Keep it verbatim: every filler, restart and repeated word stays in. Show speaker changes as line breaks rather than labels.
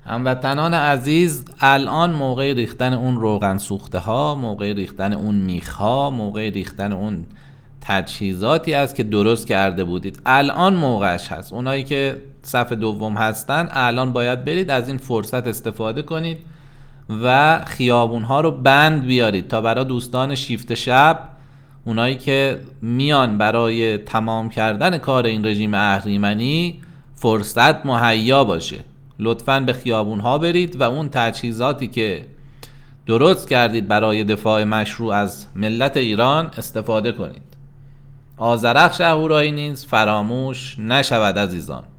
هموطنان عزیز، الان موقع ریختن اون روغن سوخته ها، موقع ریختن اون میخ ها، موقع ریختن اون تجهیزاتی است که درست کرده بودید. الان موقعش هست. اونایی که صف دوم هستن الان باید برید از این فرصت استفاده کنید و خیابون ها رو بند بیارید تا برای دوستان شیفت شب، اونایی که میان برای تمام کردن کار این رژیم اهریمنی، فرصت مهیا باشه. لطفاً به خیابون ها برید و اون تجهیزاتی که درست کردید برای دفاع مشروع از ملت ایران استفاده کنید. آذرخش اهورایی نیز فراموش نشود عزیزان.